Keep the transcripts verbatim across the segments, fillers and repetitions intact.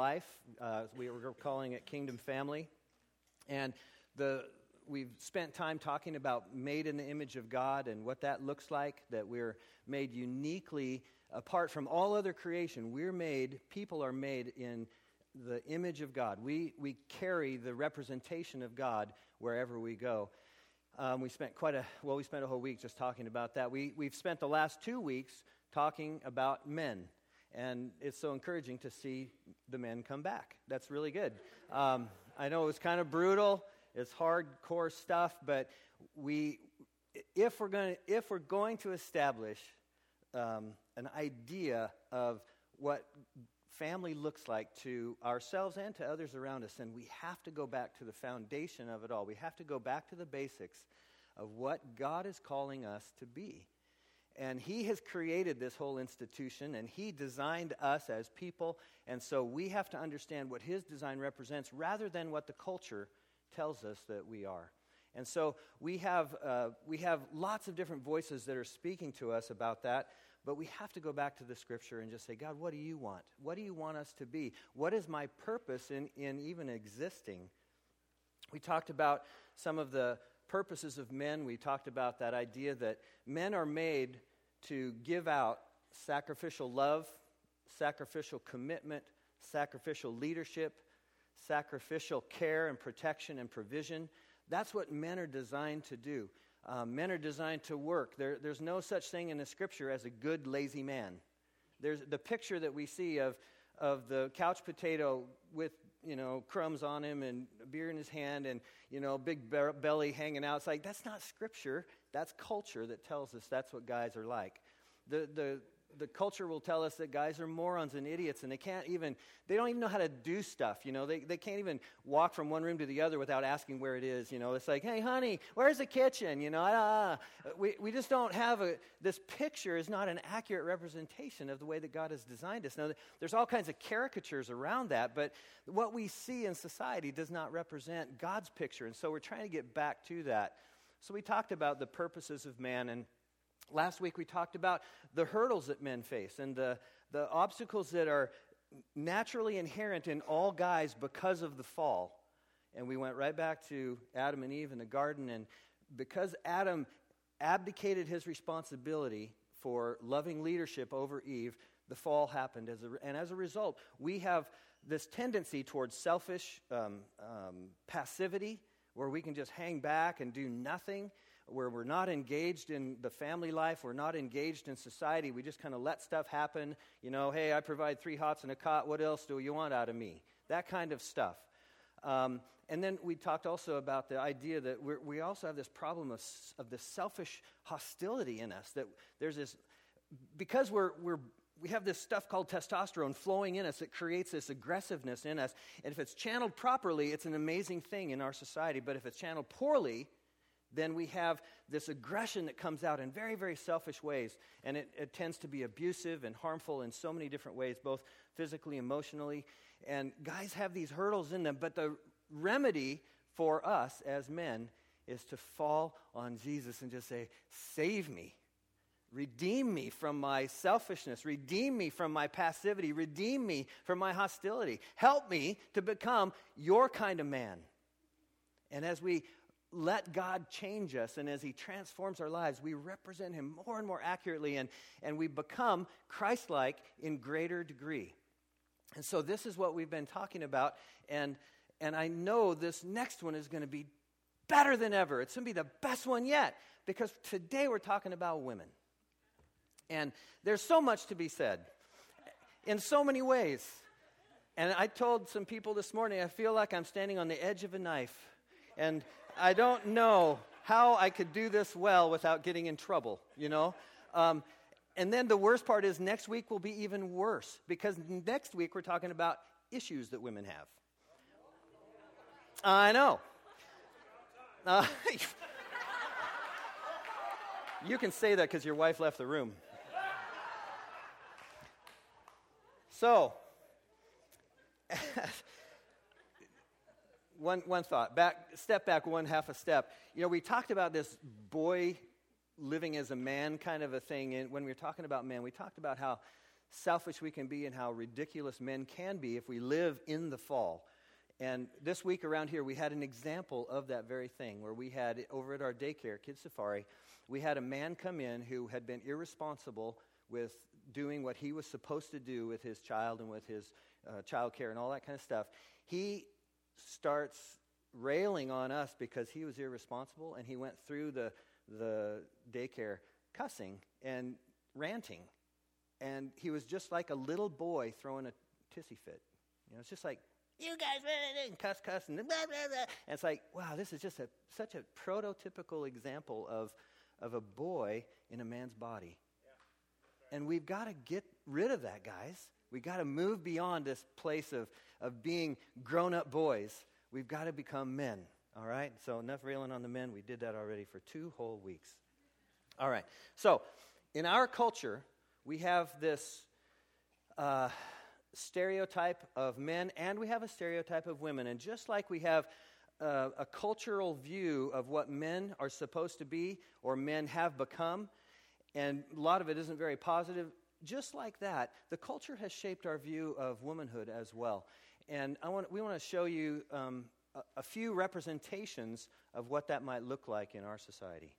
life. Uh, we were calling it Kingdom Family. And the we've spent time talking about made in the image of God and what that looks like, that we're made uniquely apart from all other creation. We're made, people are made in the image of God. We we carry the representation of God wherever we go. Um, we spent quite a, well, we spent a whole week just talking about that. We, we've spent the last two weeks talking about men. And it's so encouraging to see the men come back. That's really good. Um, I know it was kind of brutal. It's hardcore stuff, but we, if we're going, if we're going to establish um, an idea of what family looks like to ourselves and to others around us, then we have to go back to the foundation of it all. We have to go back to the basics of what God is calling us to be. And He has created this whole institution, and He designed us as people, and so we have to understand what His design represents rather than what the culture tells us that we are. And so we have uh, we have lots of different voices that are speaking to us about that, but we have to go back to the Scripture and just say, God, what do you want? What do you want us to be? What is my purpose in, in even existing? We talked about some of the purposes of men. We talked about that idea that men are made to give out sacrificial love, sacrificial commitment, sacrificial leadership, sacrificial care and protection and provision. That's what men are designed to do. Um, men are designed to work. There, there's no such thing in the Scripture as a good, lazy man. There's the picture that we see of of the couch potato with, you know, crumbs on him and a beer in his hand and, you know, big be- belly hanging out. It's like, that's not Scripture. That's culture that tells us that's what guys are like. The the the culture will tell us that guys are morons and idiots, and they can't even, they don't even know how to do stuff, you know. They they can't even walk from one room to the other without asking where it is, you know. It's like, hey, honey, where's the kitchen, you know. Ah, we, we just don't have a, this picture is not an accurate representation of the way that God has designed us. Now, there's all kinds of caricatures around that, but what we see in society does not represent God's picture, and so we're trying to get back to that. So we talked about the purposes of man, and last week we talked about the hurdles that men face and the, the obstacles that are naturally inherent in all guys because of the fall. And we went right back to Adam and Eve in the garden, and because Adam abdicated his responsibility for loving leadership over Eve, the fall happened. As a, and as a result, we have this tendency towards selfish um, um, passivity, where we can just hang back and do nothing, where we're not engaged in the family life, we're not engaged in society, we just kind of let stuff happen. You know, hey, I provide three hots and a cot, what else do you want out of me? That kind of stuff. Um, and then we talked also about the idea that we're, we also have this problem of, of this selfish hostility in us, that there's this, because we're we're we have this stuff called testosterone flowing in us. It creates this aggressiveness in us. And if it's channeled properly, it's an amazing thing in our society. But if it's channeled poorly, then we have this aggression that comes out in very, very selfish ways. And it, it tends to be abusive and harmful in so many different ways, both physically, emotionally. And guys have these hurdles in them. But the remedy for us as men is to fall on Jesus and just say, save me. Redeem me from my selfishness. Redeem me from my passivity. Redeem me from my hostility. Help me to become your kind of man. And as we let God change us and as He transforms our lives, we represent Him more and more accurately, and, and we become Christ-like in greater degree. And so this is what we've been talking about, and, and I know this next one is going to be better than ever. It's going to be the best one yet, because today we're talking about women. And there's so much to be said in so many ways. And I told some people this morning, I feel like I'm standing on the edge of a knife. And I don't know how I could do this well without getting in trouble, you know. Um, and then the worst part is next week will be even worse, because next week we're talking about issues that women have. I know. Uh, you can say that because your wife left the room. So, one one thought, back, step back one half a step. You know, we talked about this boy living as a man kind of a thing, and when we were talking about men, we talked about how selfish we can be and how ridiculous men can be if we live in the fall. And this week around here, we had an example of that very thing where we had, over at our daycare, Kids Safari, we had a man come in who had been irresponsible with doing what he was supposed to do with his child and with his uh, child care and all that kind of stuff. He starts railing on us because he was irresponsible, and he went through the, the daycare cussing and ranting. And he was just like a little boy throwing a tissy fit. You know, it's just like, you guys, and cuss, cuss, and blah, blah, blah. And it's like, wow, this is just a, such a prototypical example of, of a boy in a man's body. Yeah. And we've got to get rid of that, guys. We've got to move beyond this place of, of being grown-up boys. We've got to become men, all right? So enough railing on the men. We did that already for two whole weeks. All right. So in our culture, we have this uh, stereotype of men, and we have a stereotype of women. And just like we have uh, a cultural view of what men are supposed to be or men have become, and a lot of it isn't very positive, just like that, the culture has shaped our view of womanhood as well. And I want, we want to show you um, a, a few representations of what that might look like in our society.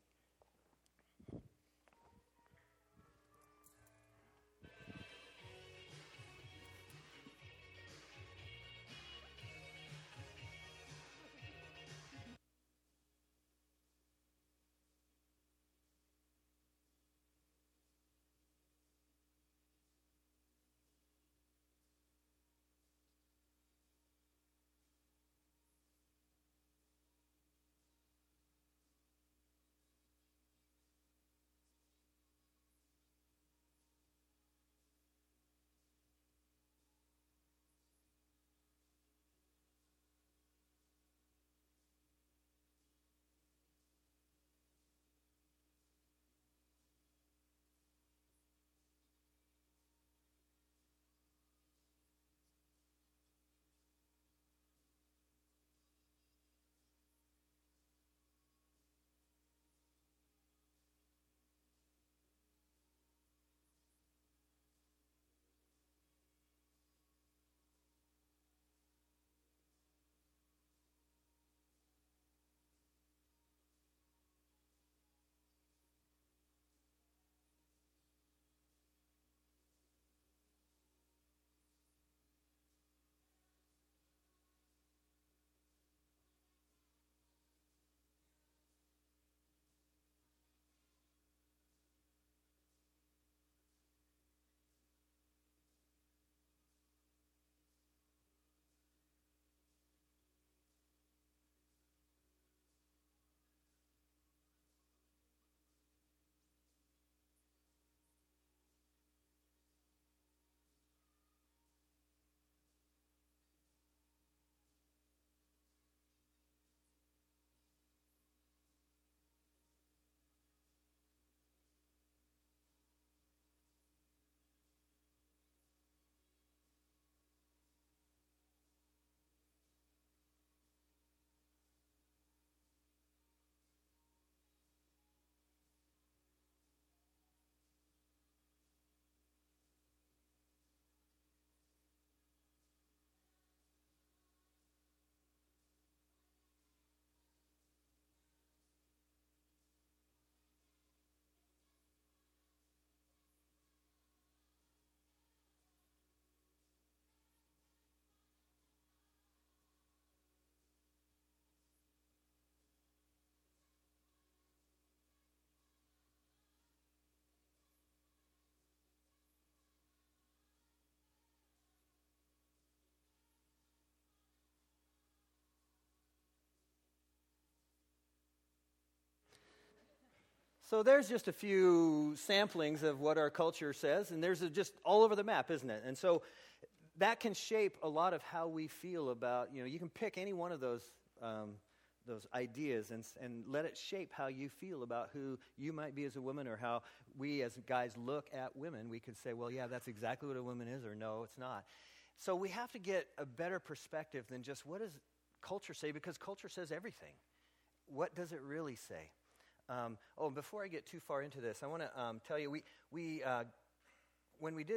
So there's just a few samplings of what our culture says, and there's a, just all over the map, isn't it? And so that can shape a lot of how we feel about, you know, you can pick any one of those um, those ideas and, and let it shape how you feel about who you might be as a woman, or how we as guys look at women. We could say, well, yeah, that's exactly what a woman is, or no, it's not. So we have to get a better perspective than just what does culture say, because culture says everything. What does it really say? Um, oh, and before I get too far into this, I want to um, tell you, we, we uh, when we did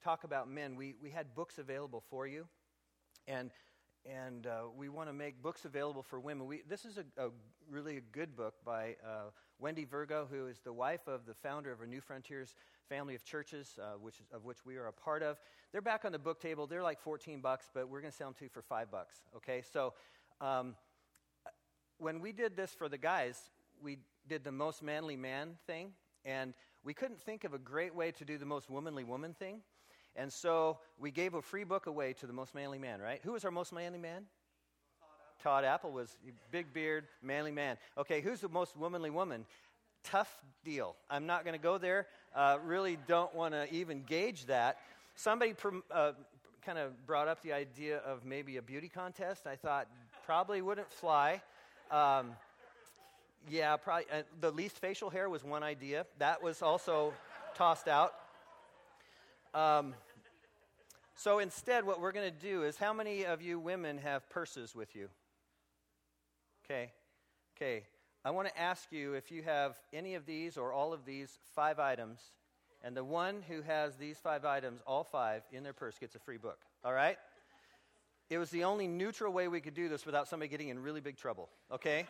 talk about men, we, we had books available for you. And and uh, we want to make books available for women. We, this is a, a really a good book by uh, Wendy Virgo, who is the wife of the founder of our New Frontiers family of churches, uh, which is, of which we are a part of. They're back on the book table. They're like fourteen bucks, but we're going to sell them to you for five bucks. Okay, so um, when we did this for the guys, we did the most manly man thing, and we couldn't think of a great way to do the most womanly woman thing. And so we gave a free book away to the most manly man, right? Who was our most manly man? Todd Apple. Todd Apple was a big beard, manly man. Okay, who's the most womanly woman? Tough deal. I'm not going to go there. Uh, really don't want to even gauge that. Somebody prom- uh, kind of brought up the idea of maybe a beauty contest. I thought probably wouldn't fly. Um, yeah, probably. Uh, the least facial hair was one idea. That was also tossed out. Um, so instead, what we're going to do is, how many of you women have purses with you? Okay. Okay. I want to ask you if you have any of these or all of these five items, and the one who has these five items, all five, in their purse gets a free book. All right? It was the only neutral way we could do this without somebody getting in really big trouble. Okay?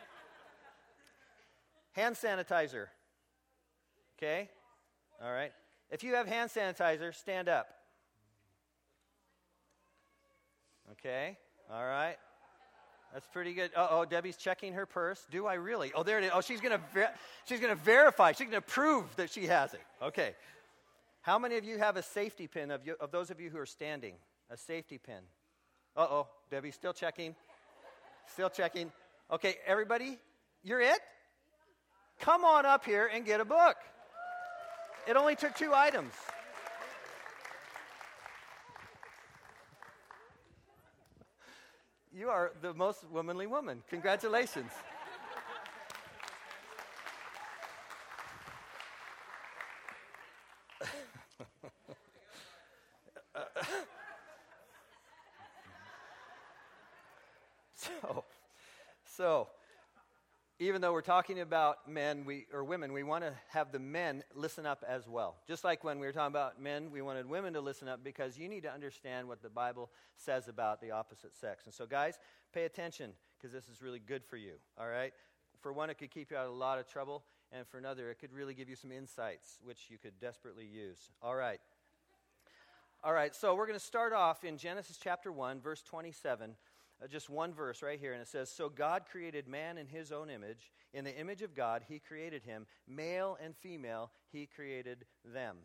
Hand sanitizer. Okay? All right. If you have hand sanitizer, stand up. Okay, all right. That's pretty good. Uh-oh, Debbie's checking her purse. Do I really? Oh, there it is. Oh, she's going to ver- she's going to verify. She's going to prove that she has it. Okay. How many of you have a safety pin, of, you, of those of you who are standing? A safety pin. Uh-oh, Debbie's still checking. Still checking. Okay, everybody, you're it? Come on up here and get a book. It only took two items. You are the most womanly woman. Congratulations. uh, so, so. Even though we're talking about men we, or women, we want to have the men listen up as well. Just like when we were talking about men, we wanted women to listen up because you need to understand what the Bible says about the opposite sex. And so, guys, pay attention because this is really good for you, all right? For one, it could keep you out of a lot of trouble, and for another, it could really give you some insights, which you could desperately use. All right. All right, so we're going to start off in Genesis chapter one, verse twenty-seven. Uh, just one verse right here, and it says, "So God created man in his own image. In the image of God, he created him. Male and female, he created them."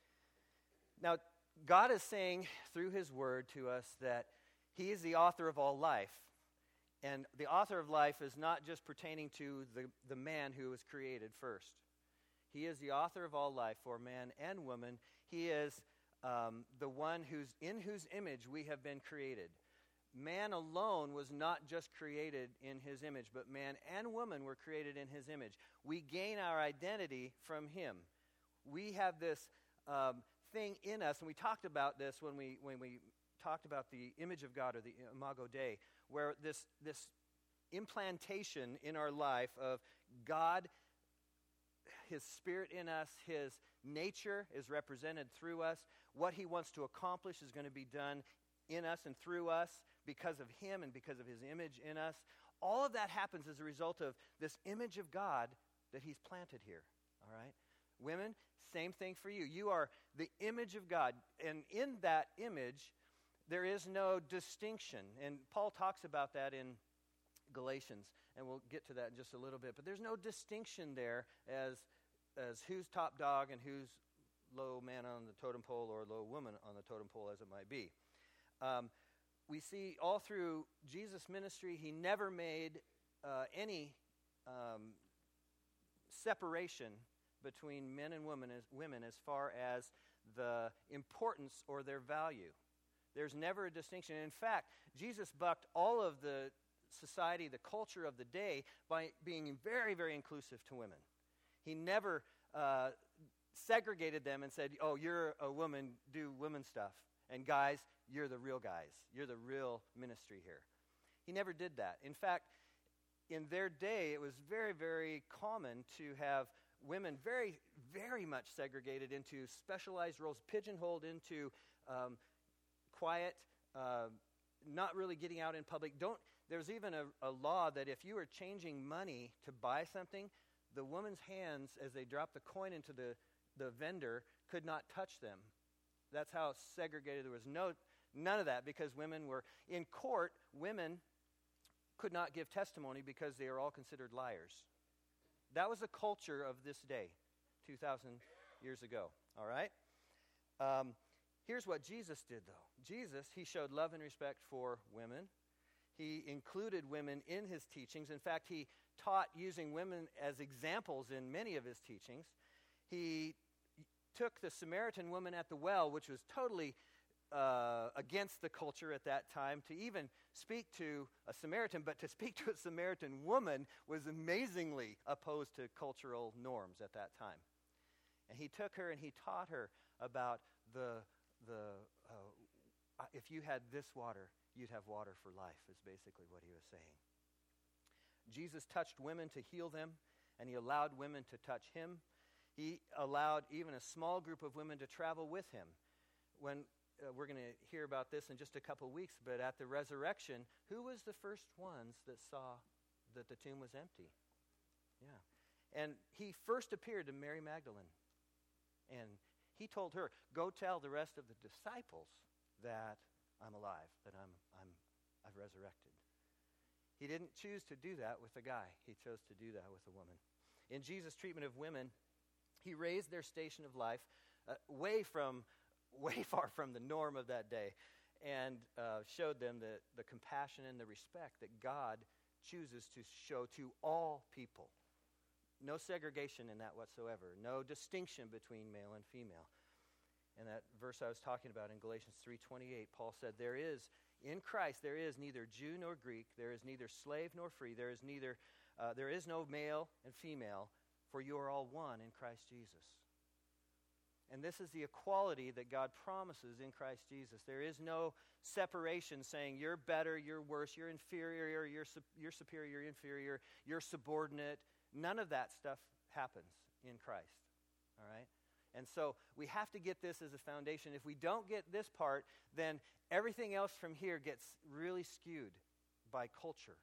Now, God is saying through his word to us that he is the author of all life. And the author of life is not just pertaining to the, the man who was created first. He is the author of all life for man and woman. He is um, the one who's in whose image we have been created. Man alone was not just created in his image, but man and woman were created in his image. We gain our identity from him. We have this um, thing in us, and we talked about this when we when we talked about the image of God, or the Imago Dei, where this this implantation in our life of God, his spirit in us, his nature is represented through us. What he wants to accomplish is going to be done in us and through us, because of him and because of his image in us. All of that happens as a result of this image of God that he's planted here, all right? Women, same thing for you. You are the image of God, and in that image, there is no distinction. And Paul talks about that in Galatians, and we'll get to that in just a little bit. But there's no distinction there as, as who's top dog and who's low man on the totem pole or low woman on the totem pole, as it might be. Um, We see all through Jesus' ministry, he never made uh, any um, separation between men and women as, women as far as the importance or their value. There's never a distinction. In fact, Jesus bucked all of the society, the culture of the day, by being very, very inclusive to women. He never uh, segregated them and said, oh, you're a woman, do women stuff. And guys, you're the real guys. You're the real ministry here. He never did that. In fact, in their day, it was very, very common to have women very, very much segregated into specialized roles, pigeonholed into um, quiet, uh, not really getting out in public. Don't. There's even a, a law that if you are changing money to buy something, the woman's hands, as they drop the coin into the, the vendor, could not touch them. That's how segregated. There was no none of that, because women were in court. Women could not give testimony because they are all considered liars. That was the culture of this day, two thousand years ago. All right? Um, here's what Jesus did, though. Jesus, he showed love and respect for women. He included women in his teachings. In fact, he taught using women as examples in many of his teachings. He took the Samaritan woman at the well, which was totally uh, against the culture at that time, to even speak to a Samaritan, but to speak to a Samaritan woman was amazingly opposed to cultural norms at that time. And he took her and he taught her about the, the uh, if you had this water, you'd have water for life, is basically what he was saying. Jesus touched women to heal them, and he allowed women to touch him. He allowed even a small group of women to travel with him. When uh, we're going to hear about this in just a couple weeks, but at the resurrection, who was the first ones that saw that the tomb was empty? Yeah. And he first appeared to Mary Magdalene, and he told her, go tell the rest of the disciples that I'm alive, that I'm, I'm, I've resurrected. He didn't choose to do that with a guy. He chose to do that with a woman. In Jesus' treatment of women, he raised their station of life uh, way from, way far from the norm of that day, and uh, showed them the, the compassion and the respect that God chooses to show to all people. No segregation in that whatsoever. No distinction between male and female. And that verse I was talking about in Galatians three twenty-eight, Paul said, there is, in Christ, there is neither Jew nor Greek, there is neither slave nor free, there is neither, uh, there is no male and female, for you are all one in Christ Jesus. And this is the equality that God promises in Christ Jesus. There is no separation saying you're better, you're worse, you're inferior, you're, su- you're superior, you're inferior, you're subordinate. None of that stuff happens in Christ. All right? And so we have to get this as a foundation. If we don't get this part, then everything else from here gets really skewed by culture.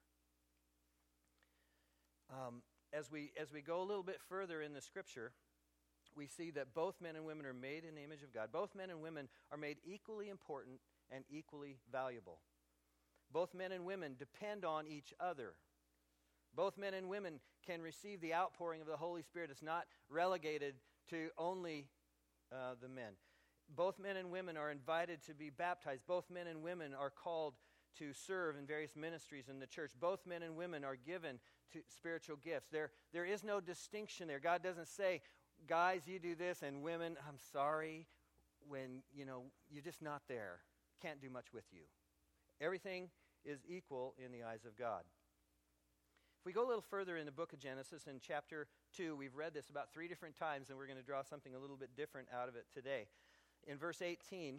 Um, as we as we go a little bit further in the scripture, we see that both men and women are made in the image of God. Both men and women are made equally important and equally valuable. Both men and women depend on each other. Both men and women can receive the outpouring of the Holy Spirit. It's not relegated to only uh, the men. Both men and women are invited to be baptized. Both men and women are called to serve in various ministries in the church. Both men and women are given to spiritual gifts. There, there is no distinction there. God doesn't say, guys, you do this, and women, I'm sorry, when, you know, you're just not there. Can't do much with you. Everything is equal in the eyes of God. If we go a little further in the book of Genesis, in chapter two, we've read this about three different times, and we're going to draw something a little bit different out of it today. In verse eighteen,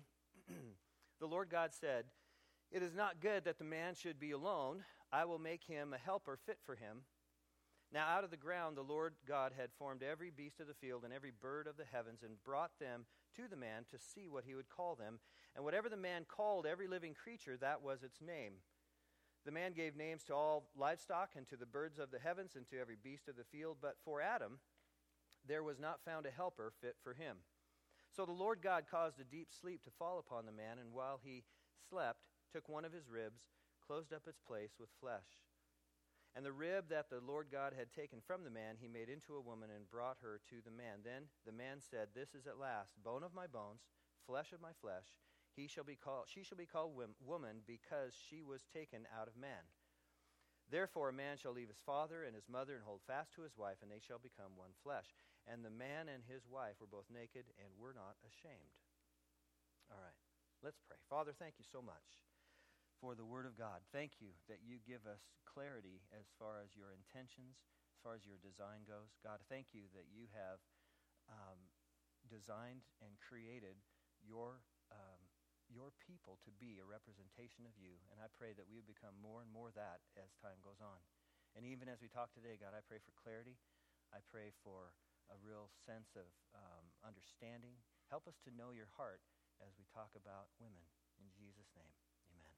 the Lord God said, it is not good that the man should be alone. I will make him a helper fit for him. Now out of the ground the Lord God had formed every beast of the field and every bird of the heavens, and brought them to the man to see what he would call them. And whatever the man called every living creature, that was its name. The man gave names to all livestock and to the birds of the heavens and to every beast of the field. But for Adam there was not found a helper fit for him. So the Lord God caused a deep sleep to fall upon the man, and while he slept, took one of his ribs, closed up its place with flesh. And the rib that the Lord God had taken from the man he made into a woman and brought her to the man. Then the man said, this is at last bone of my bones, flesh of my flesh. He shall be called, she shall be called woman, because she was taken out of man. Therefore a man shall leave his father and his mother and hold fast to his wife, and they shall become one flesh. And the man and his wife were both naked and were not ashamed. All right, let's pray. Father, thank you so much for the Word of God. Thank you that you give us clarity as far as your intentions, as far as your design goes. God, thank you that you have um, designed and created your um, your people to be a representation of you. And I pray that we would become more and more that as time goes on. And even as we talk today, God, I pray for clarity. I pray for a real sense of um, understanding. Help us to know your heart as we talk about women. In Jesus' name, amen.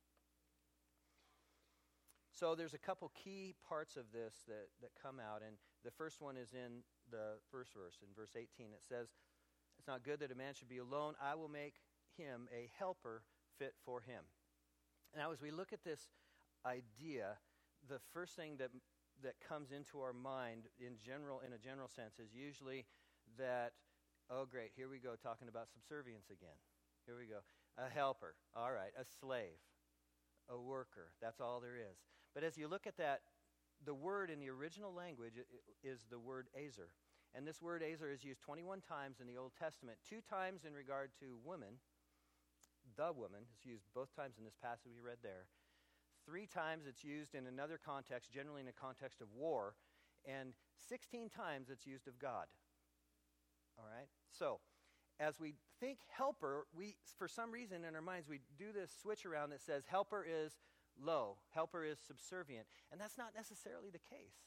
So there's a couple key parts of this that, that come out, and the first one is in the first verse, in verse eighteen. It says, "It's not good that a man should be alone. I will make him a helper fit for him." Now, as we look at this idea, the first thing that that comes into our mind in general, in a general sense, is usually that, oh, great, here we go talking about subservience again. Here we go. A helper, all right, a slave, a worker, that's all there is. But as you look at that, the word in the original language is the word ezer. And this word ezer is used twenty-one times in the Old Testament, two times in regard to women. The woman is used both times in this passage we read there. Three times it's used in another context, generally in a context of war. And sixteen times it's used of God. All right? So, as we think helper, we, for some reason in our minds, we do this switch around that says helper is low, helper is subservient. And that's not necessarily the case.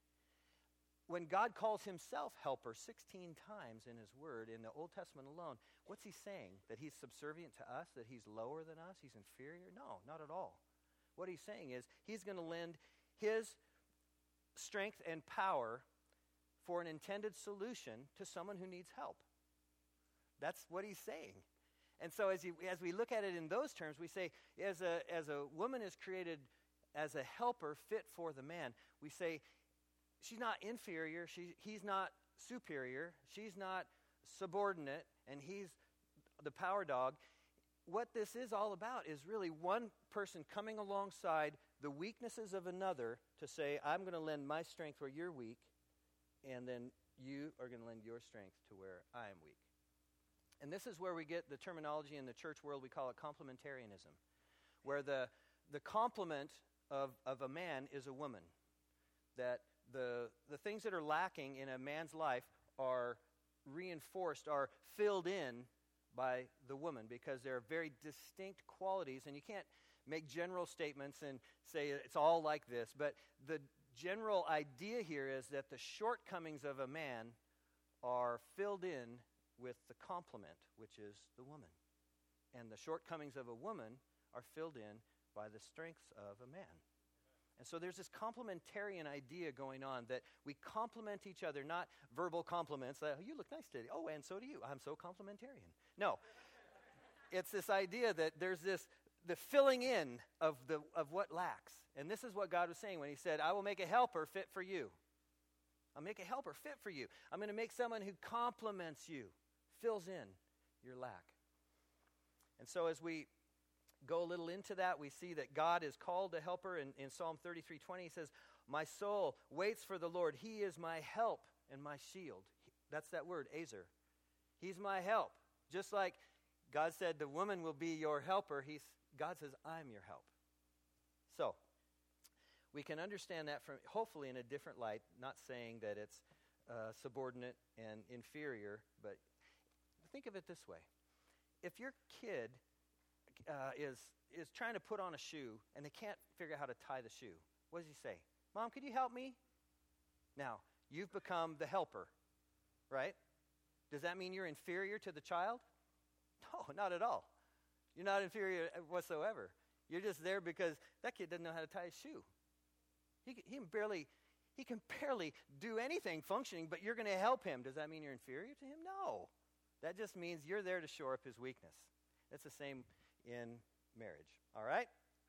When God calls himself helper sixteen times in his word, in the Old Testament alone, what's he saying? That he's subservient to us? That he's lower than us? He's inferior? No, not at all. What he's saying is he's going to lend his strength and power for an intended solution to someone who needs help. That's what he's saying. And so as, you, as we look at it in those terms, we say, as a, as a woman is created as a helper fit for the man, we say, she's not inferior, she, he's not superior, she's not subordinate, and he's the power dog. What this is all about is really one person coming alongside the weaknesses of another to say, I'm going to lend my strength where you're weak, and then you are going to lend your strength to where I am weak. And this is where we get the terminology in the church world, we call it complementarianism, where the, the complement of, of a man is a woman. That the, the things that are lacking in a man's life are reinforced, are filled in by the woman, because there are very distinct qualities, and you can't make general statements and say it's all like this, but the general idea here is that the shortcomings of a man are filled in with the complement, which is the woman. And the shortcomings of a woman are filled in by the strengths of a man. And so there's this complementarian idea going on, that we complement each other, not verbal compliments. Like, oh, you look nice today. Oh, and so do you. I'm so complementarian. No. It's this idea that there's this, the filling in of the of what lacks. And this is what God was saying when he said, I will make a helper fit for you. I'll make a helper fit for you. I'm going to make someone who complements you, fills in your lack. And so as we go a little into that, we see that God is called a helper. In, in Psalm thirty-three twenty, he says, my soul waits for the Lord. He is my help and my shield. He, that's that word, ezer. He's my help. Just like God said, the woman will be your helper, he's, God says, I'm your help. So, we can understand that from hopefully in a different light, not saying that it's uh, subordinate and inferior, but think of it this way. If your kid uh, is is trying to put on a shoe and they can't figure out how to tie the shoe, what does he say? Mom, could you help me? Now, you've become the helper, right? Does that mean you're inferior to the child? No, not at all. You're not inferior whatsoever. You're just there because that kid doesn't know how to tie his shoe. He, he can barely he can barely do anything functioning, but you're going to help him. Does that mean you're inferior to him? No. That just means you're there to shore up his weakness. It's the same in marriage. All right?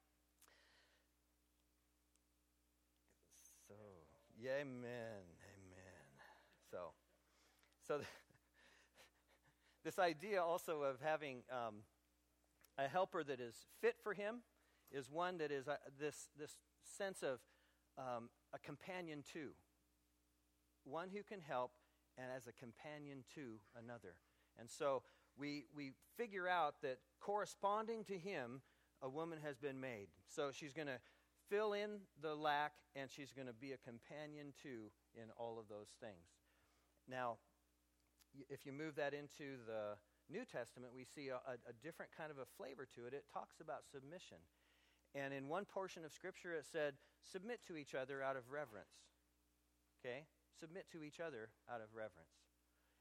So, yeah, amen, amen. So, so th- this idea also of having um, a helper that is fit for him is one that is uh, this this sense of um, a companion to. One who can help and as a companion to another. And so we we figure out that corresponding to him, a woman has been made. So she's going to fill in the lack, and she's going to be a companion to in all of those things. Now, if you move that into the New Testament, we see a, a, a different kind of a flavor to it. It talks about submission. And in one portion of Scripture, it said, submit to each other out of reverence. Okay? Submit to each other out of reverence.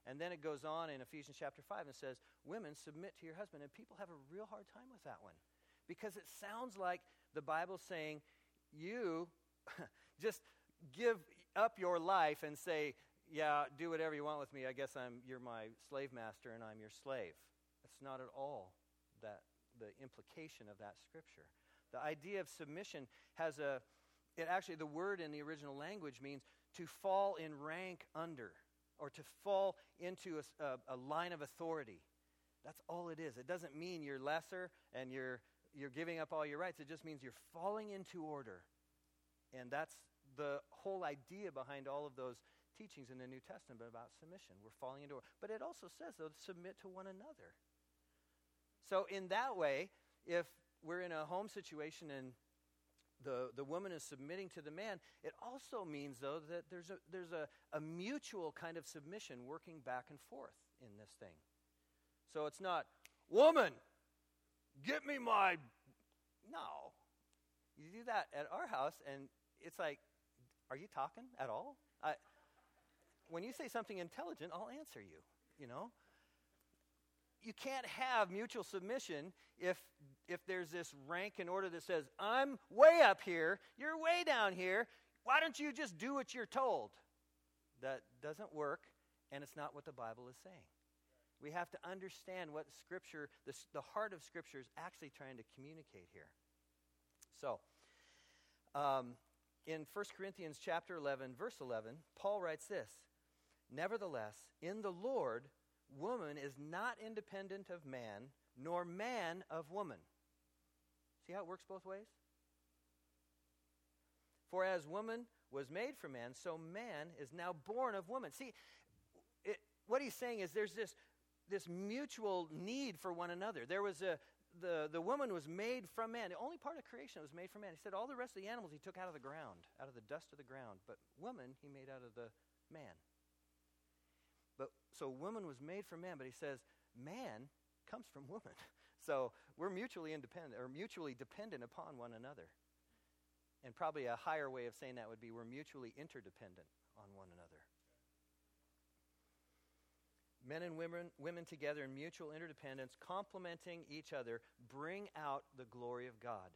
And then it goes on in Ephesians chapter five and says, women, submit to your husband. And people have a real hard time with that one because it sounds like the Bible's saying, you just give up your life and say, yeah, do whatever you want with me. I guess I'm you're my slave master and I'm your slave. That's not at all that the implication of that scripture. The idea of submission has a, it actually, the word in the original language means to fall in rank under, or to fall into a, a, a line of authority. That's all it is. It doesn't mean you're lesser and you're you're giving up all your rights. It just means you're falling into order. And that's the whole idea behind all of those teachings in the New Testament about submission. We're falling into order. But it also says, though, submit to one another. So in that way, if we're in a home situation and the, the woman is submitting to the man, it also means, though, that there's a there's a, a mutual kind of submission working back and forth in this thing. So it's not, woman, get me my... No. You do that at our house, and it's like, are you talking at all? I, when you say something intelligent, I'll answer you, you know? You can't have mutual submission if if there's this rank and order that says, I'm way up here, you're way down here, why don't you just do what you're told? That doesn't work, and it's not what the Bible is saying. We have to understand what Scripture, the, the heart of Scripture is actually trying to communicate here. So, um, in First Corinthians chapter eleven, verse eleven, Paul writes this, nevertheless, in the Lord, woman is not independent of man, nor man of woman. See how it works both ways? For as woman was made for man, so man is now born of woman. See, it, what he's saying is there's this, this mutual need for one another. There was a, the, the woman was made from man. The only part of creation that was made from man. He said all the rest of the animals he took out of the ground, out of the dust of the ground. But woman he made out of the man. But so woman was made from man, but he says man comes from woman. So we're mutually independent, or mutually dependent upon one another. And probably a higher way of saying that would be we're mutually interdependent on one another. Men and women, women together in mutual interdependence, complementing each other, bring out the glory of God.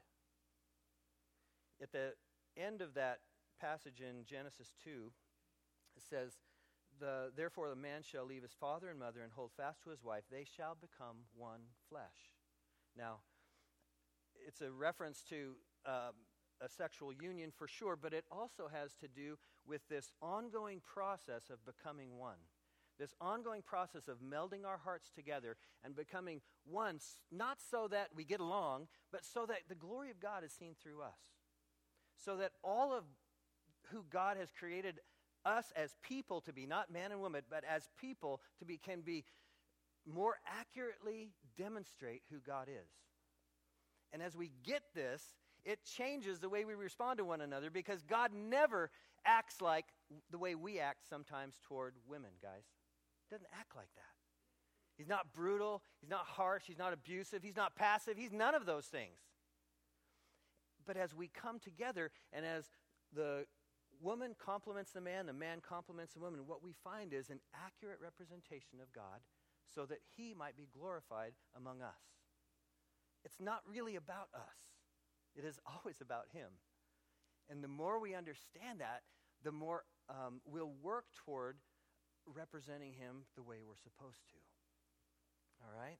At the end of that passage in Genesis two, it says, The, therefore the man shall leave his father and mother and hold fast to his wife. They shall become one flesh. Now, it's a reference to um, a sexual union for sure, but it also has to do with this ongoing process of becoming one. This ongoing process of melding our hearts together and becoming one, not so that we get along, but so that the glory of God is seen through us. So that all of who God has created us as people to be, not man and woman, but as people to be, can be more accurately demonstrate who God is. And as we get this, it changes the way we respond to one another, because God never acts like the way we act sometimes toward women, guys. He doesn't act like that. He's not brutal, he's not harsh, he's not abusive, he's not passive, he's none of those things. But as we come together and as the woman compliments the man, the man compliments the woman, what we find is an accurate representation of God so that he might be glorified among us. It's not really about us. It is always about him. And the more we understand that, the more um, we'll work toward representing him the way we're supposed to. All right?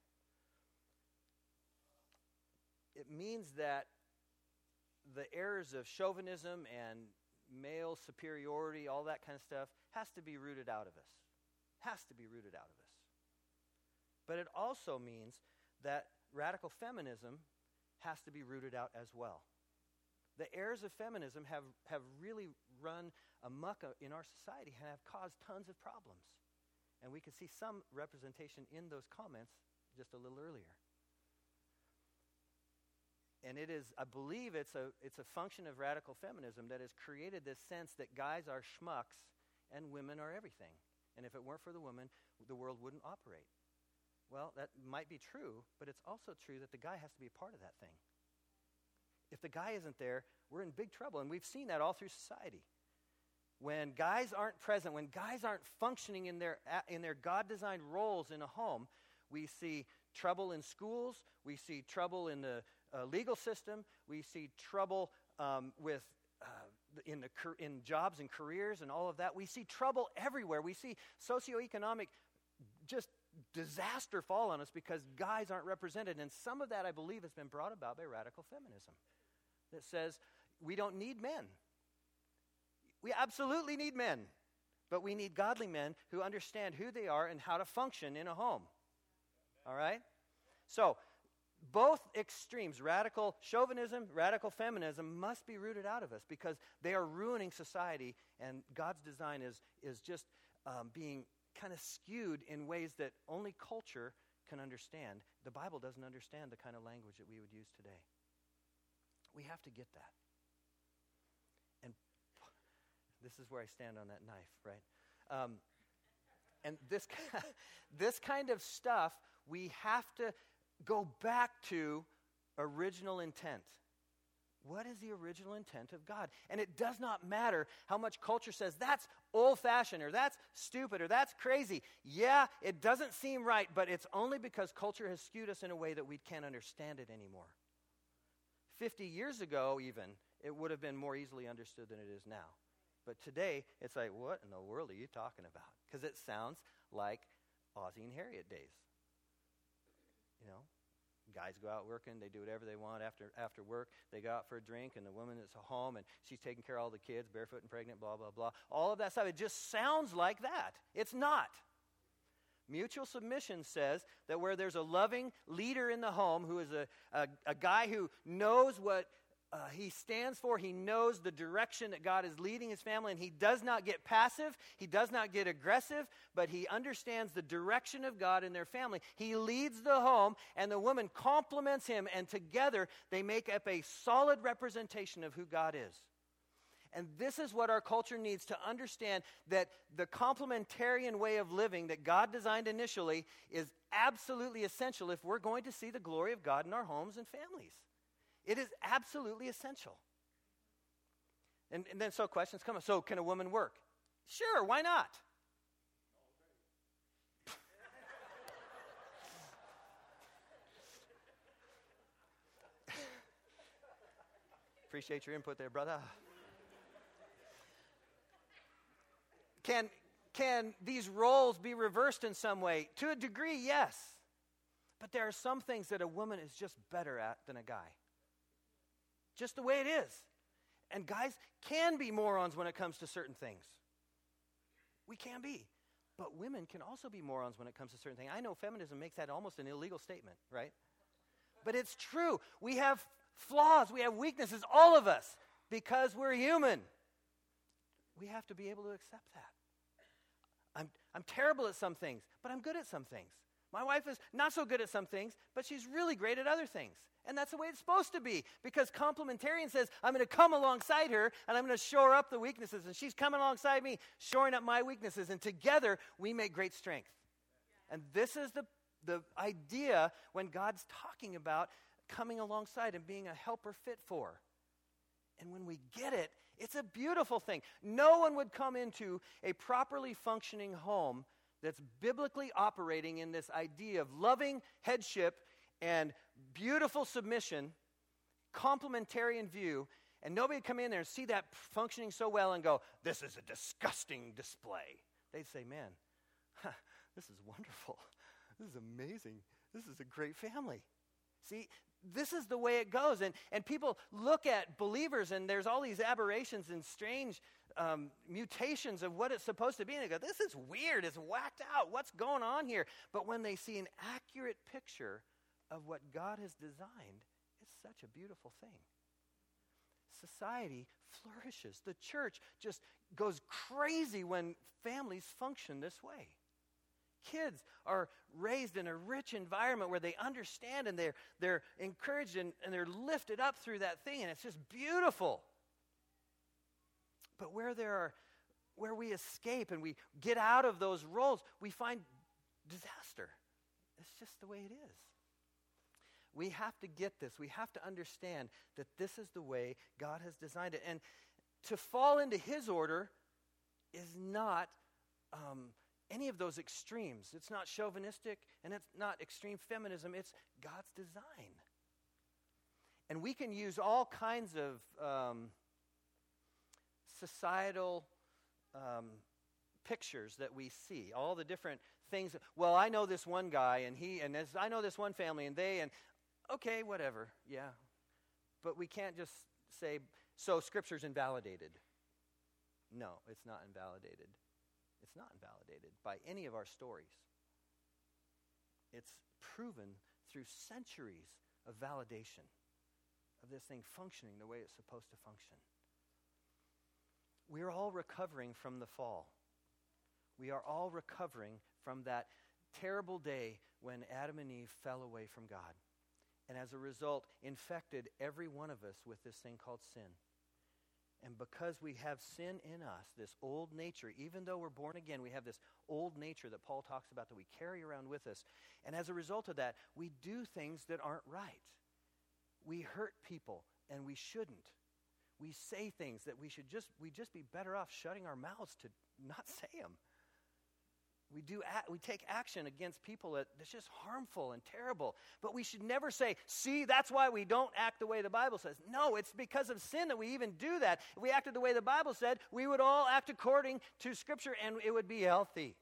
It means that the errors of chauvinism and male superiority, all that kind of stuff, has to be rooted out of us. Has to be rooted out of us. But it also means that radical feminism has to be rooted out as well. The errors of feminism have, have really run amok in our society and have caused tons of problems. And we can see some representation in those comments just a little earlier. And it is, I believe it's a it's a function of radical feminism that has created this sense that guys are schmucks and women are everything. And if it weren't for the woman, the world wouldn't operate. Well, that might be true, but it's also true that the guy has to be a part of that thing. If the guy isn't there, we're in big trouble. And we've seen that all through society. when guys aren't present, when guys aren't functioning in their in their God-designed roles in a home, we see trouble in schools, we see trouble in the uh, legal system, we see trouble um, with uh, in the in jobs and careers and all of that. We see trouble everywhere. We see socioeconomic just disaster fall on us because guys aren't represented. And some of that, I believe, has been brought about by radical feminism that says we don't need men. We absolutely need men, but we need godly men who understand who they are and how to function in a home. All right? So, both extremes, radical chauvinism, radical feminism, must be rooted out of us because they are ruining society, and God's design is, is just um, being kind of skewed in ways that only culture can understand. The Bible doesn't understand the kind of language that we would use today. We have to get that. And this is where I stand on that knife, right? Um, and this, this kind of stuff, we have to go back to original intent. What is the original intent of God? And it does not matter how much culture says, that's old-fashioned, or that's stupid, or that's crazy. Yeah, it doesn't seem right, but it's only because culture has skewed us in a way that we can't understand it anymore. Fifty years ago, even, it would have been more easily understood than it is now. But today, it's like, what in the world are you talking about? Because it sounds like Ozzie and Harriet days. You know, guys go out working, they do whatever they want after after work. They go out for a drink, and the woman is at home, and she's taking care of all the kids, barefoot and pregnant, blah, blah, blah. All of that stuff, it just sounds like that. It's not. Mutual submission says that where there's a loving leader in the home who is a, a, a guy who knows what uh, he stands for, he knows the direction that God is leading his family, and he does not get passive, he does not get aggressive, but he understands the direction of God in their family. He leads the home, and the woman complements him, and together they make up a solid representation of who God is. And this is what our culture needs to understand, that the complementarian way of living that God designed initially is absolutely essential if we're going to see the glory of God in our homes and families. It is absolutely essential. And, and then so questions come up. So can a woman work? Sure, why not? Appreciate your input there, brother. Can, can these roles be reversed in some way? To a degree, yes. But there are some things that a woman is just better at than a guy. Just the way it is. And guys can be morons when it comes to certain things. We can be. But women can also be morons when it comes to certain things. I know feminism makes that almost an illegal statement, right? But it's true. We have flaws. We have weaknesses, all of us, because we're human. We have to be able to accept that. I'm, I'm terrible at some things, but I'm good at some things. My wife is not so good at some things, but she's really great at other things. And that's the way it's supposed to be, because complementarian says, I'm going to come alongside her, and I'm going to shore up the weaknesses, and she's coming alongside me, shoring up my weaknesses, and together we make great strength. Yeah. And this is the, the idea when God's talking about coming alongside and being a helper fit for. And when we get it, it's a beautiful thing. No one would come into a properly functioning home that's biblically operating in this idea of loving headship and beautiful submission, complementarian view, and nobody would come in there and see that functioning so well and go, this is a disgusting display. They'd say, man, huh, this is wonderful. This is amazing. This is a great family. See, this is the way it goes. And, and people look at believers, and there's all these aberrations and strange um, mutations of what it's supposed to be. And they go, this is weird. It's whacked out. What's going on here? But when they see an accurate picture of what God has designed, it's such a beautiful thing. Society flourishes. The church just goes crazy when families function this way. Kids are raised in a rich environment where they understand, and they're, they're encouraged, and, and they're lifted up through that thing, and it's just beautiful. But where there are, where we escape and we get out of those roles, we find disaster. It's just the way it is. We have to get this. We have to understand that this is the way God has designed it. And to fall into his order is not um, any of those extremes. It's not chauvinistic, and it's not extreme feminism. It's God's design. And we can use all kinds of um, societal um, pictures that we see, all the different things. Well, I know this one guy, and he, and this, I know this one family, and they, and okay, whatever, yeah. But we can't just say, so Scripture's invalidated. No, it's not invalidated. It's not invalidated by any of our stories. It's proven through centuries of validation of this thing functioning the way it's supposed to function. We're all recovering from the fall. We are all recovering from that terrible day when Adam and Eve fell away from God. And as a result, infected every one of us with this thing called sin. And because we have sin in us, this old nature, even though we're born again, we have this old nature that Paul talks about that we carry around with us. And as a result of that, we do things that aren't right. We hurt people, and we shouldn't. We say things that we should just, we just be better off shutting our mouths to not say them. We do. We take action against people that, that's just harmful and terrible. But we should never say, see, that's why we don't act the way the Bible says. No, it's because of sin that we even do that. If we acted the way the Bible said, we would all act according to Scripture, and it would be healthy.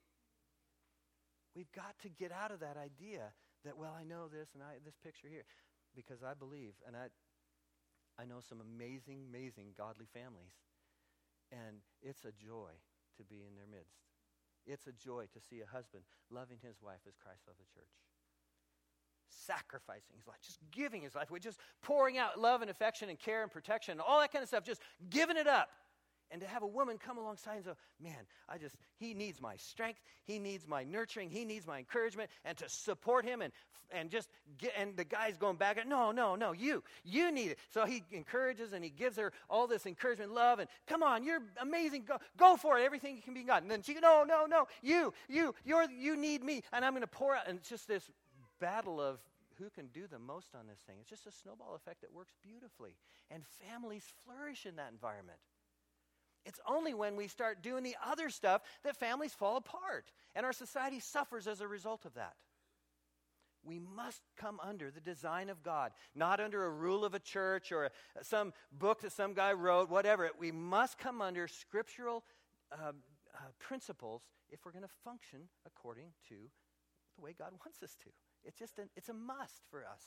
We've got to get out of that idea that, well, I know this and I this picture here. Because I believe, and I I know some amazing, amazing godly families. And it's a joy to be in their midst. It's a joy to see a husband loving his wife as Christ loved the church. Sacrificing his life, just giving his life. We're just pouring out love and affection and care and protection and all that kind of stuff, just giving it up. And to have a woman come alongside and say, man, I just, he needs my strength, he needs my nurturing, he needs my encouragement, and to support him and and just get, and the guy's going back, no, no, no, you, you need it. So he encourages and he gives her all this encouragement, love, and come on, you're amazing, go, go for it, everything can be gotten. And then she goes, no, no, no, you, you, you're, you need me, and I'm going to pour out, and it's just this battle of who can do the most on this thing. It's just a snowball effect that works beautifully, and families flourish in that environment. It's only when we start doing the other stuff that families fall apart, and our society suffers as a result of that. We must come under the design of God, not under a rule of a church or a, some book that some guy wrote, whatever. We must come under scriptural uh, uh, principles if we're going to function according to the way God wants us to. It's just an, it's a must for us.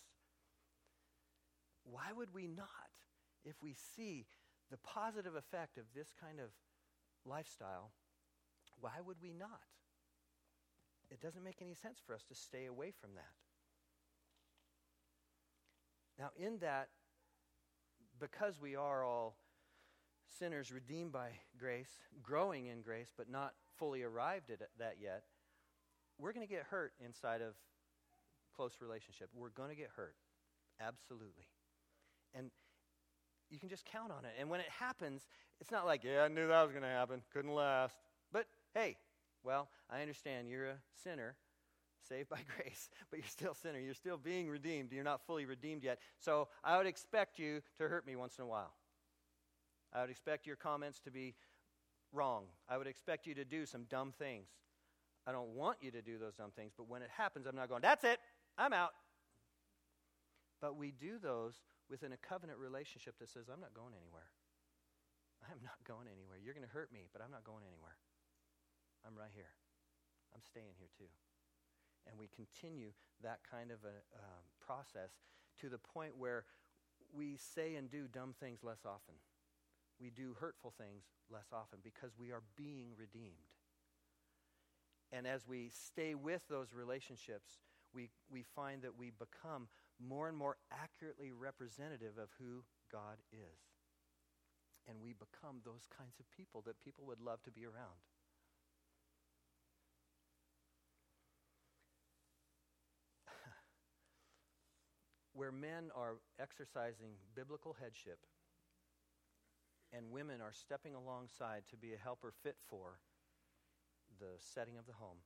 Why would we not, if we see the positive effect of this kind of lifestyle, why would we not? It doesn't make any sense for us to stay away from that. Now, in that, because we are all sinners redeemed by grace, growing in grace, but not fully arrived at that yet, we're going to get hurt inside of close relationship. We're going to get hurt. Absolutely. And you can just count on it. And when it happens, it's not like, yeah, I knew that was going to happen. Couldn't last. But, hey, well, I understand you're a sinner, saved by grace, but you're still a sinner. You're still being redeemed. You're not fully redeemed yet. So I would expect you to hurt me once in a while. I would expect your comments to be wrong. I would expect you to do some dumb things. I don't want you to do those dumb things, but when it happens, I'm not going, that's it, I'm out. But we do those within a covenant relationship that says, I'm not going anywhere. I'm not going anywhere. You're going to hurt me, but I'm not going anywhere. I'm right here. I'm staying here too. And we continue that kind of a um, process to the point where we say and do dumb things less often. We do hurtful things less often because we are being redeemed. And as we stay with those relationships, we, we find that we become more and more accurately representative of who God is. And we become those kinds of people that people would love to be around. Where men are exercising biblical headship and women are stepping alongside to be a helper fit for the setting of the home,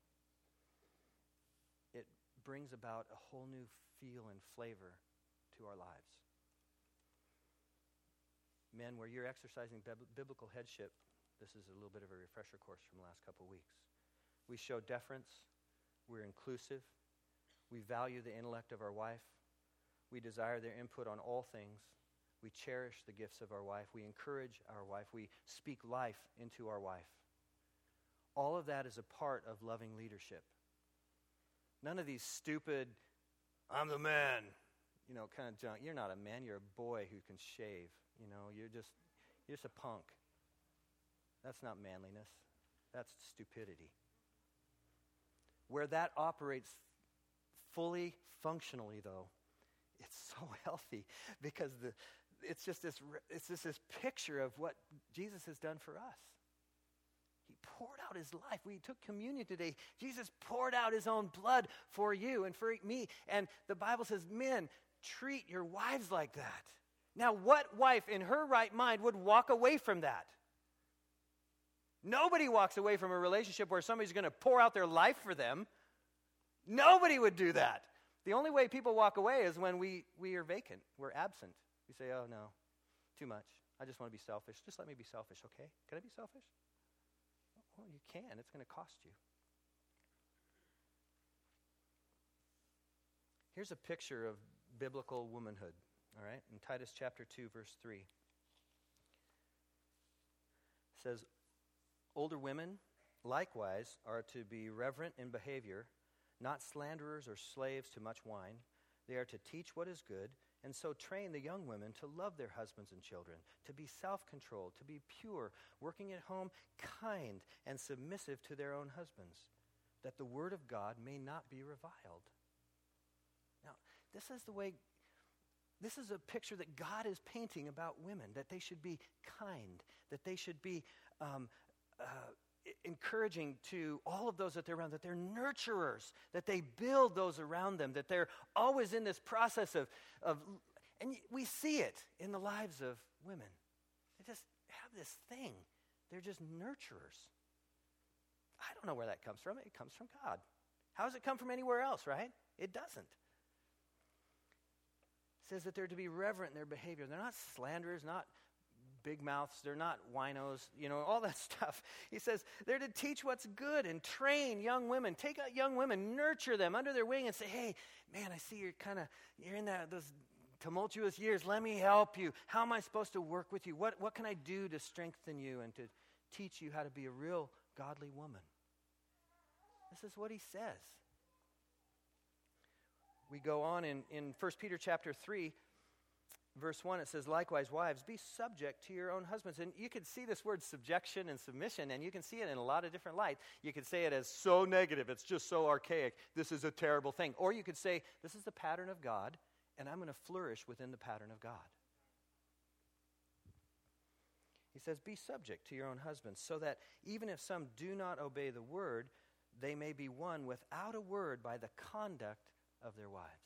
it brings about a whole new feel and flavor to our lives. Men, where you're exercising bib- biblical headship, This is a little bit of a refresher course from the last couple of weeks. We show deference. We're inclusive. We value the intellect of our wife. We desire their input on all things. We cherish the gifts of our wife. We encourage our wife. We speak life into our wife. All of that is a part of loving leadership. None of these stupid, I'm the man, you know, kind of junk. You're not a man. You're a boy who can shave. You know, you're just, you're just a punk. That's not manliness. That's stupidity. Where that operates fully, functionally, though, it's so healthy because the it's just this it's just this picture of what Jesus has done for us. He poured out his life. We took communion today. Jesus poured out his own blood for you and for me. And the Bible says, men, treat your wives like that. Now, what wife in her right mind would walk away from that? Nobody walks away from a relationship where somebody's going to pour out their life for them. Nobody would do that. The only way people walk away is when we, we are vacant. We're absent. We say, oh, no, too much. I just want to be selfish. Just let me be selfish, okay? Can I be selfish? Well, you can. It's going to cost you. Here's a picture of biblical womanhood, all right? In Titus chapter two, verse three. It says, older women, likewise, are to be reverent in behavior, not slanderers or slaves to much wine. They are to teach what is good, and so train the young women to love their husbands and children, to be self-controlled, to be pure, working at home, kind, and submissive to their own husbands, that the word of God may not be reviled. Now, this is the way, this is a picture that God is painting about women, that they should be kind, that they should be um, uh, encouraging to all of those that they're around, that they're nurturers, that they build those around them, that they're always in this process of, of and we see it in the lives of women. They just have this thing. They're just nurturers. I don't know where that comes from. It comes from God. How does it come from anywhere else, right? It doesn't. It says that they're to be reverent in their behavior. They're not slanderers, not big mouths, they're not winos, you know, all that stuff. He says they're to teach what's good and train young women. Take out young women, nurture them under their wing and say, hey, man, I see you're kind of, you're in that those tumultuous years. Let me help you. How am I supposed to work with you? What, what can I do to strengthen you and to teach you how to be a real godly woman? This is what he says. We go on in, in First Peter chapter three, verse one, it says, likewise, wives, be subject to your own husbands. And you can see this word subjection and submission, and you can see it in a lot of different light. You could say it as so negative, it's just so archaic, this is a terrible thing. Or you could say, this is the pattern of God, and I'm going to flourish within the pattern of God. He says, be subject to your own husbands, so that even if some do not obey the word, they may be won without a word by the conduct of their wives.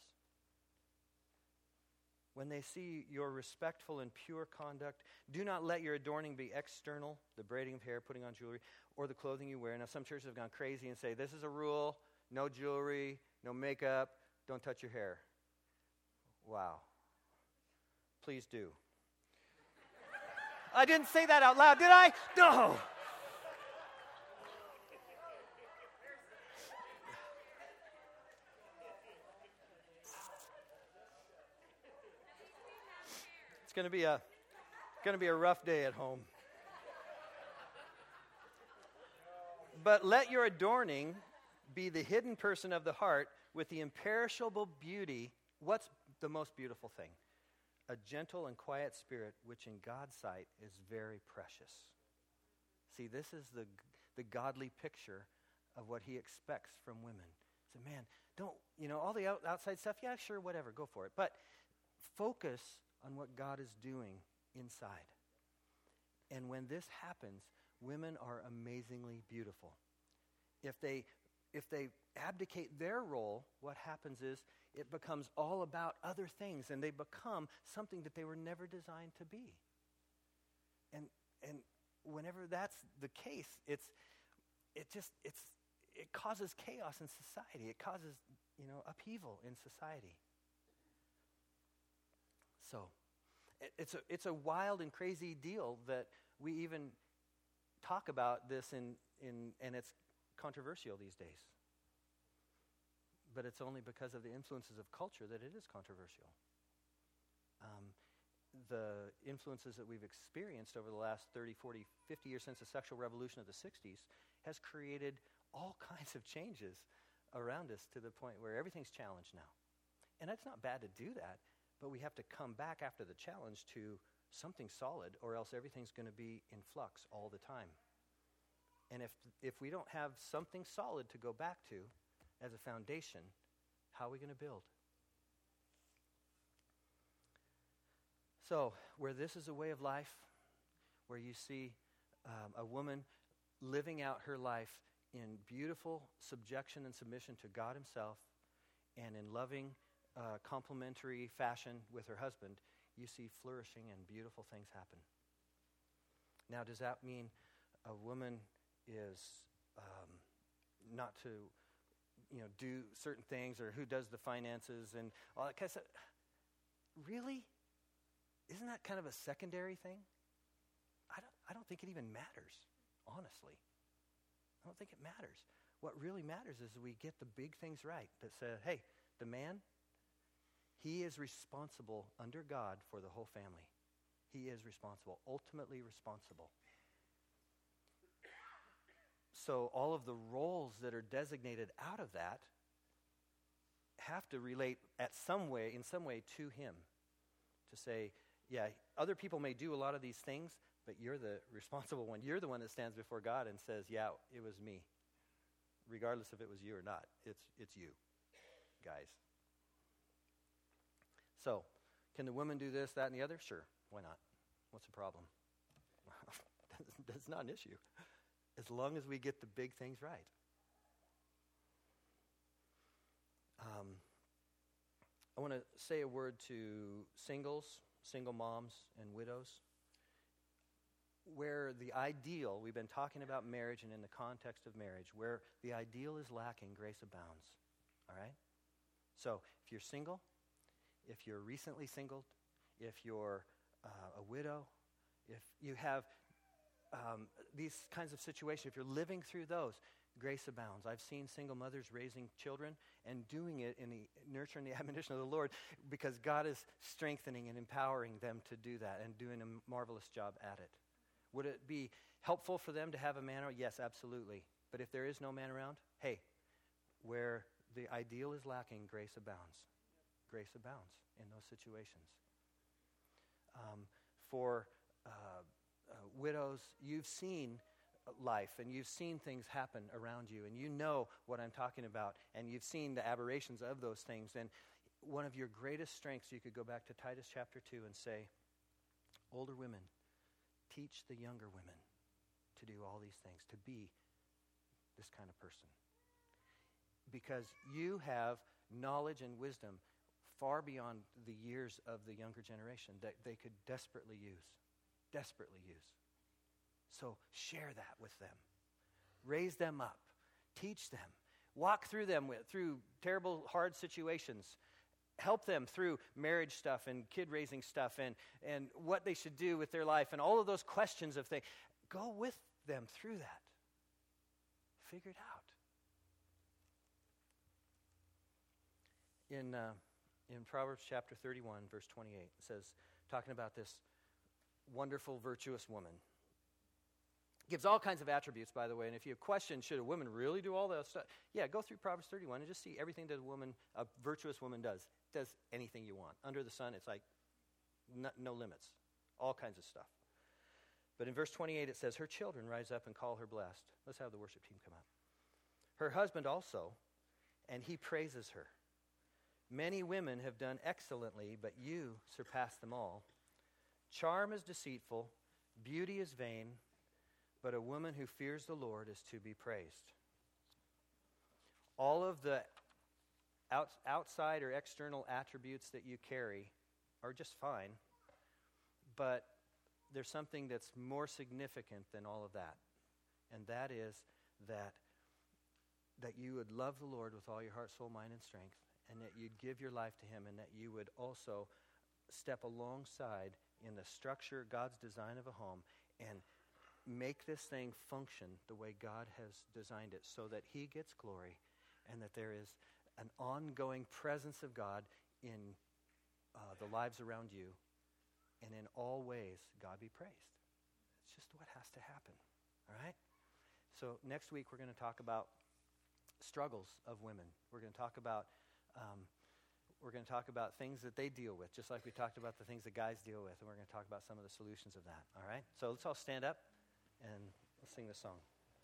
When they see your respectful and pure conduct, do not let your adorning be external, the braiding of hair, putting on jewelry, or the clothing you wear. Now, some churches have gone crazy and say, this is a rule, no jewelry, no makeup, don't touch your hair. Wow. Please do. I didn't say that out loud, did I? No. It's going to be a going to be a rough day at home. But let your adorning be the hidden person of the heart with the imperishable beauty. What's the most beautiful thing? A gentle and quiet spirit, which in God's sight is very precious. See, this is the the godly picture of what he expects from women. So, man, don't, you know, all the out, outside stuff, yeah, sure, whatever, go for it. But focus on what God is doing inside. And when this happens, women are amazingly beautiful. If they if they abdicate their role, what happens is it becomes all about other things, and they become something that they were never designed to be. And and whenever that's the case, it's it just it's it causes chaos in society. It causes, you know, upheaval in society. So, it, it's a it's a wild and crazy deal that we even talk about this in, in and it's controversial these days. But it's only because of the influences of culture that it is controversial. Um, the influences that we've experienced over the last thirty, forty, fifty years since the sexual revolution of the sixties has created all kinds of changes around us to the point where everything's challenged now. And it's not bad to do that, but we have to come back after the challenge to something solid, or else everything's going to be in flux all the time. And if if we don't have something solid to go back to as a foundation, how are we going to build? So, where this is a way of life, where you see um, a woman living out her life in beautiful subjection and submission to God himself, and in loving, uh, complementary fashion with her husband, you see flourishing and beautiful things happen. Now, does that mean a woman is um, not to, you know, do certain things, or who does the finances and all that kind of stuff? Really? Isn't that kind of a secondary thing? I don't, I don't think it even matters, honestly. I don't think it matters. What really matters is we get the big things right that say, hey, the man, he is responsible under God for the whole family. He is responsible, ultimately responsible. So all of the roles that are designated out of that have to relate at some way, in some way, to him. To say, yeah, other people may do a lot of these things, but you're the responsible one. You're the one that stands before God and says, yeah, it was me. Regardless if it was you or not, it's it's you, guys. So, can the woman do this, that, and the other? Sure, why not? What's the problem? That's not an issue, as long as we get the big things right. Um, I want to say a word to singles, single moms, and widows. Where the ideal, we've been talking about marriage and in the context of marriage, where the ideal is lacking, grace abounds. All right? So, if you're single, if you're recently singled, if you're uh, a widow, if you have um, these kinds of situations, if you're living through those, grace abounds. I've seen single mothers raising children and doing it in the nurture and the admonition of the Lord, because God is strengthening and empowering them to do that and doing a marvelous job at it. Would it be helpful for them to have a man around? Yes, absolutely. But if there is no man around, hey, where the ideal is lacking, grace abounds. Grace abounds in those situations. Um, for uh, uh, widows, you've seen life and you've seen things happen around you, and you know what I'm talking about, and you've seen the aberrations of those things. And one of your greatest strengths, you could go back to Titus chapter two and say, older women, teach the younger women to do all these things, to be this kind of person. Because you have knowledge and wisdom far beyond the years of the younger generation that they could desperately use, desperately use. So share that with them. Raise them up. Teach them. Walk through them with, through terrible, hard situations. Help them through marriage stuff and kid-raising stuff and, and what they should do with their life and all of those questions of things. Go with them through that. Figure it out. In, uh, in Proverbs chapter thirty-one, verse twenty-eight, it says, talking about this wonderful, virtuous woman. Gives all kinds of attributes, by the way, and if you question, should a woman really do all that stuff? Yeah, go through Proverbs thirty-one and just see everything that a woman, a virtuous woman does. Does anything you want. Under the sun, it's like no, no limits. All kinds of stuff. But in verse twenty-eight, it says, her children rise up and call her blessed. Let's have the worship team come out. Her husband also, and he praises her. Many women have done excellently, but you surpass them all. Charm is deceitful, beauty is vain, but a woman who fears the Lord is to be praised. All of the out, outside or external attributes that you carry are just fine, but there's something that's more significant than all of that, and that is that, that you would love the Lord with all your heart, soul, mind, and strength, and that you'd give your life to him, and that you would also step alongside in the structure, God's design of a home, and make this thing function the way God has designed it so that he gets glory and that there is an ongoing presence of God in uh, the lives around you, and in all ways, God be praised. It's just what has to happen, all right? So next week, we're going to talk about struggles of women. We're going to talk about um, we're going to talk about things that they deal with, just like we talked about the things that guys deal with, and we're going to talk about some of the solutions of that, all right? So let's all stand up, and let's sing this song.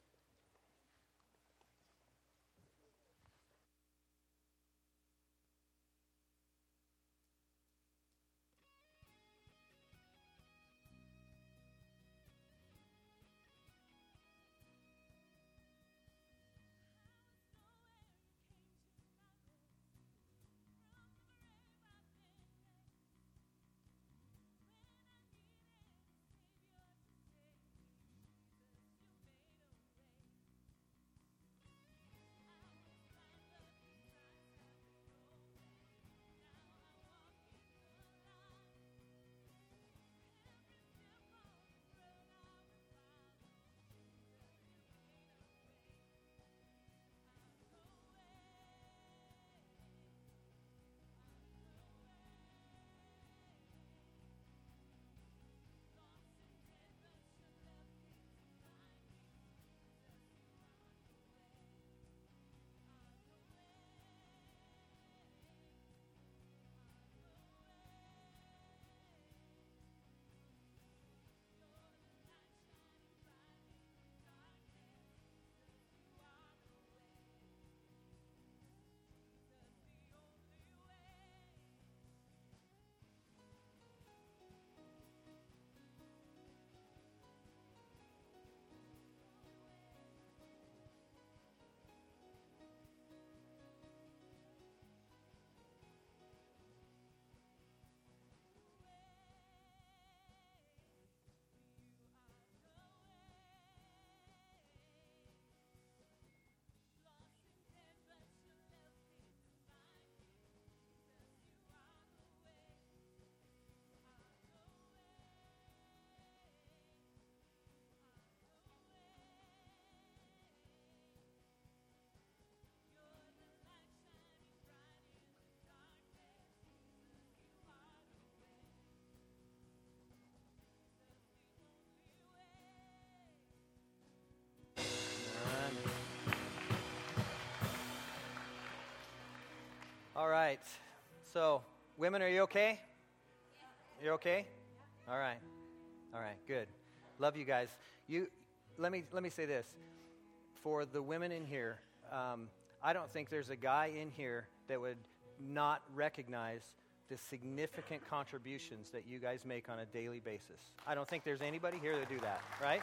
All right. So, women, are you okay? You're okay? All right. All right. Good. Love you guys. You let me let me say this. For the women in here, um, I don't think there's a guy in here that would not recognize the significant contributions that you guys make on a daily basis. I don't think there's anybody here that do that, right?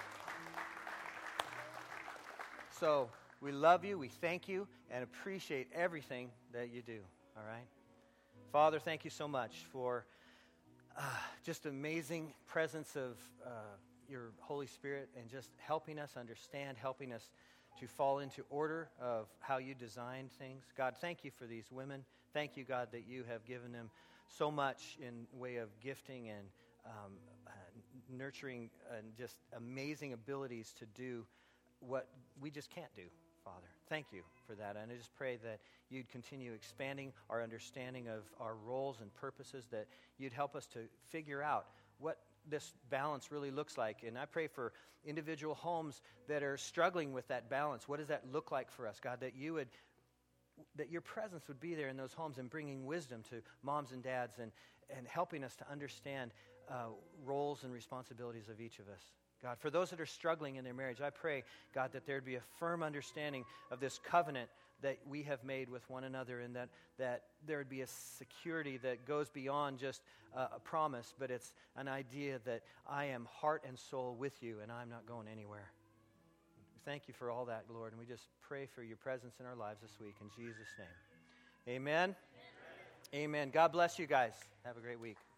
So, we love you, we thank you, and appreciate everything that you do, all right? Father, thank you so much for uh, just amazing presence of uh, your Holy Spirit and just helping us understand, helping us to fall into order of how you designed things. God, thank you for these women. Thank you, God, that you have given them so much in way of gifting and um, uh, nurturing and just amazing abilities to do what we just can't do, Father. Thank you for that. And I just pray that you'd continue expanding our understanding of our roles and purposes, that you'd help us to figure out what this balance really looks like. And I pray for individual homes that are struggling with that balance. What does that look like for us, God? That you would, that your presence would be there in those homes and bringing wisdom to moms and dads and, and helping us to understand uh, roles and responsibilities of each of us. God, for those that are struggling in their marriage, I pray, God, that there'd be a firm understanding of this covenant that we have made with one another, and that, that there would be a security that goes beyond just uh, a promise, but it's an idea that I am heart and soul with you, and I'm not going anywhere. Thank you for all that, Lord, and we just pray for your presence in our lives this week, in Jesus' name. Amen. Amen. Amen. God bless you guys. Have a great week.